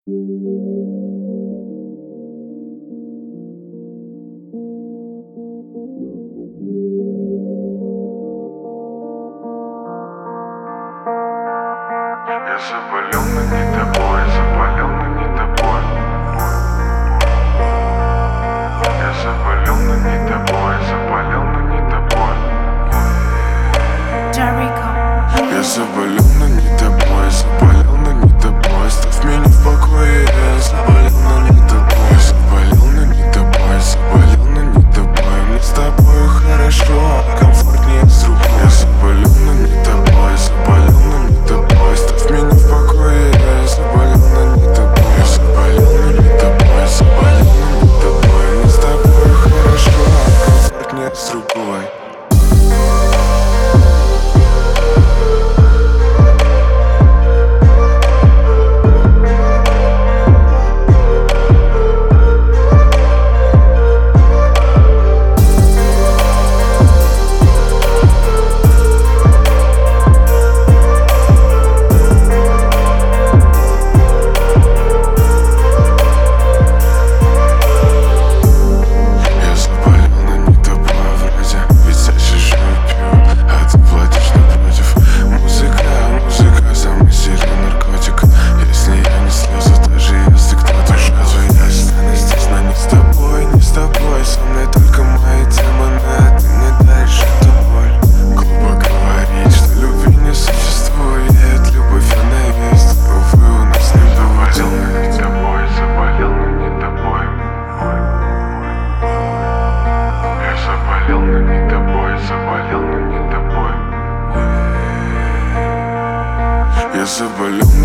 Я заболел, но не тобой, заболел, но не тобой. Я заболел, но не тобой, заболел, но не тобой. Я заболел, но не тобой, заболел, но не тобой. Оставь меня в покое, я заболел, но не тобой. Заболел, но не тобой, заболел, но не тобой. Мне с тобой хорошо, комфортнее с другой. Я заболел, но не тобой, заболел, но не тобой. Оставь меня в покое, я заболел, но не тобой. Я заболел, но не тобой, заболел, но не тобой. Мне с тобой хорошо, комфортнее с другой. Я заболел.